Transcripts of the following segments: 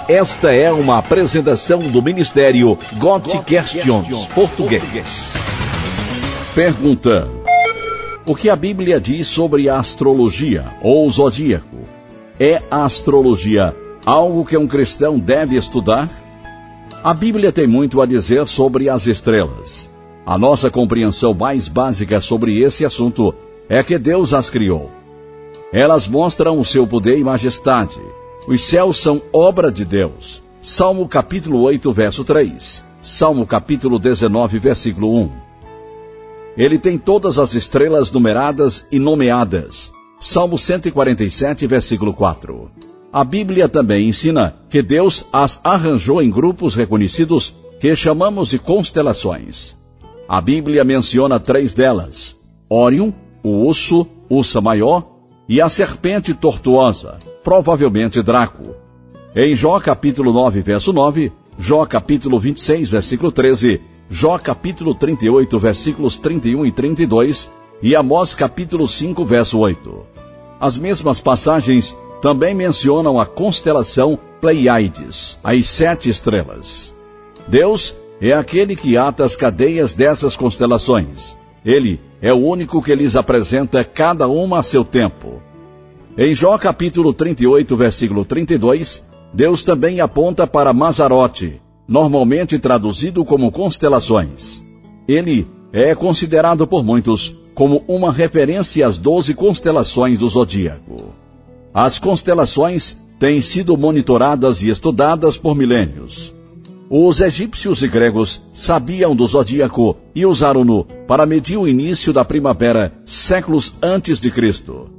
Esta é uma apresentação do Ministério God Questions Português. Pergunta: o que a Bíblia diz sobre a astrologia ou zodíaco? É a astrologia algo que um cristão deve estudar? A Bíblia tem muito a dizer sobre as estrelas. A nossa compreensão mais básica sobre esse assunto é que Deus as criou. Elas mostram o seu poder e majestade. Os céus são obra de Deus. Salmo capítulo 8, verso 3. Salmo capítulo 19, versículo 1. Ele tem todas as estrelas numeradas e nomeadas. Salmo 147, versículo 4. A Bíblia também ensina que Deus as arranjou em grupos reconhecidos que chamamos de constelações. A Bíblia menciona 3 delas: Órion, o urso, Ursa Maior, e a serpente tortuosa, provavelmente Draco. Em Jó capítulo 9, verso 9, Jó capítulo 26, versículo 13, Jó capítulo 38, versículos 31 e 32, e Amós capítulo 5, verso 8. As mesmas passagens também mencionam a constelação Pleiades, as 7 estrelas. Deus é aquele que ata as cadeias dessas constelações. Ele é o único que lhes apresenta cada uma a seu tempo. Em Jó capítulo 38, versículo 32, Deus também aponta para Mazarote, normalmente traduzido como constelações. Ele é considerado por muitos como uma referência às 12 constelações do zodíaco. As constelações têm sido monitoradas e estudadas por milênios. Os egípcios e gregos sabiam do zodíaco e usaram-no para medir o início da primavera séculos antes de Cristo.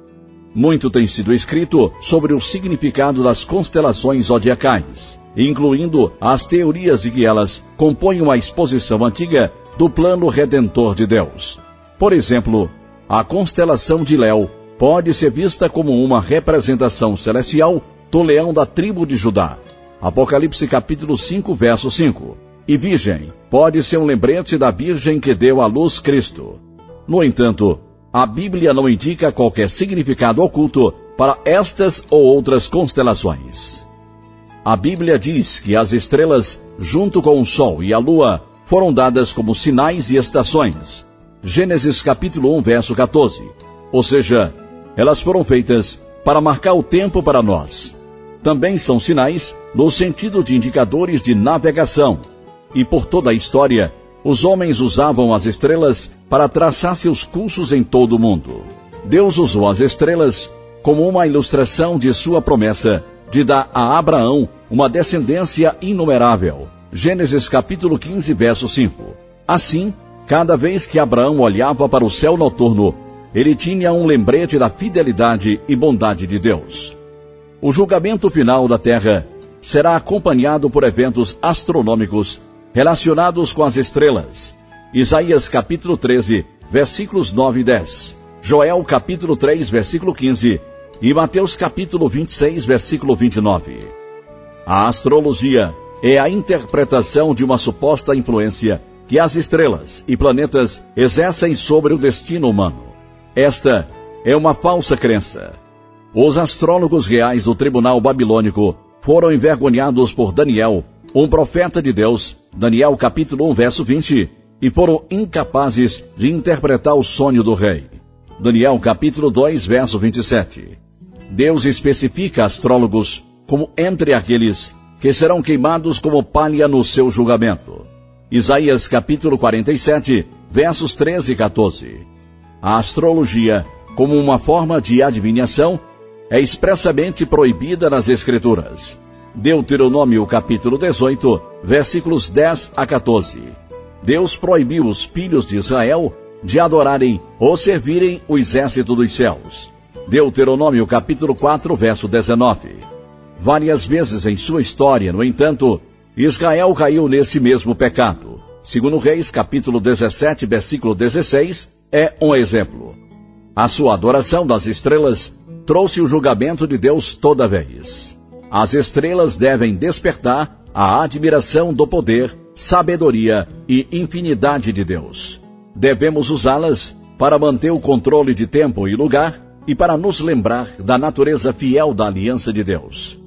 Muito tem sido escrito sobre o significado das constelações zodiacais, incluindo as teorias de que elas compõem uma exposição antiga do plano redentor de Deus. Por exemplo, a constelação de Léo pode ser vista como uma representação celestial do leão da tribo de Judá. Apocalipse capítulo 5, verso 5. E Virgem pode ser um lembrete da Virgem que deu à luz Cristo. No entanto, a Bíblia não indica qualquer significado oculto para estas ou outras constelações. A Bíblia diz que as estrelas, junto com o Sol e a Lua, foram dadas como sinais e estações. Gênesis capítulo 1, verso 14. Ou seja, elas foram feitas para marcar o tempo para nós. Também são sinais no sentido de indicadores de navegação. E por toda a história, os homens usavam as estrelas para traçar seus cursos em todo o mundo. Deus usou as estrelas como uma ilustração de sua promessa de dar a Abraão uma descendência inumerável. Gênesis capítulo 15, verso 5. Assim, cada vez que Abraão olhava para o céu noturno, ele tinha um lembrete da fidelidade e bondade de Deus. O julgamento final da terra será acompanhado por eventos astronômicos relacionados com as estrelas. Isaías capítulo 13, versículos 9 e 10. Joel capítulo 3, versículo 15. E Mateus capítulo 26, versículo 29. A astrologia é a interpretação de uma suposta influência que as estrelas e planetas exercem sobre o destino humano. Esta é uma falsa crença. Os astrólogos reais do tribunal babilônico foram envergonhados por Daniel, um profeta de Deus, Daniel capítulo 1, verso 20, e foram incapazes de interpretar o sonho do rei. Daniel capítulo 2, verso 27. Deus especifica astrólogos como entre aqueles que serão queimados como palha no seu julgamento. Isaías capítulo 47, versos 13 e 14. A astrologia, como uma forma de adivinhação, é expressamente proibida nas Escrituras. Deuteronômio capítulo 18, versículos 10 a 14. Deus proibiu os filhos de Israel de adorarem ou servirem o exército dos céus. Deuteronômio capítulo 4, verso 19. Várias vezes em sua história, no entanto, Israel caiu nesse mesmo pecado. Segundo Reis capítulo 17, versículo 16, é um exemplo. A sua adoração das estrelas trouxe o julgamento de Deus toda vez. As estrelas devem despertar a admiração do poder, sabedoria e infinidade de Deus. Devemos usá-las para manter o controle de tempo e lugar e para nos lembrar da natureza fiel da aliança de Deus.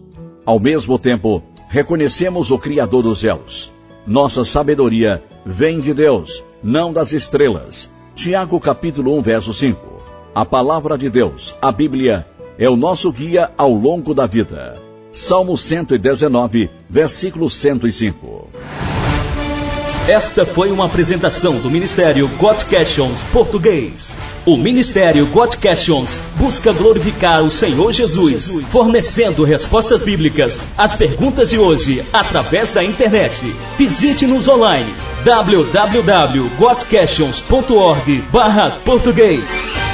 Ao mesmo tempo, reconhecemos o Criador dos céus. Nossa sabedoria vem de Deus, não das estrelas. Tiago capítulo 1, verso 5. A palavra de Deus, a Bíblia, é o nosso guia ao longo da vida. Salmo 119, versículo 105. Esta foi uma apresentação do Ministério God Questions Português. O Ministério God Questions busca glorificar o Senhor Jesus, fornecendo respostas bíblicas às perguntas de hoje através da internet. Visite-nos online www.godquestions.org/português.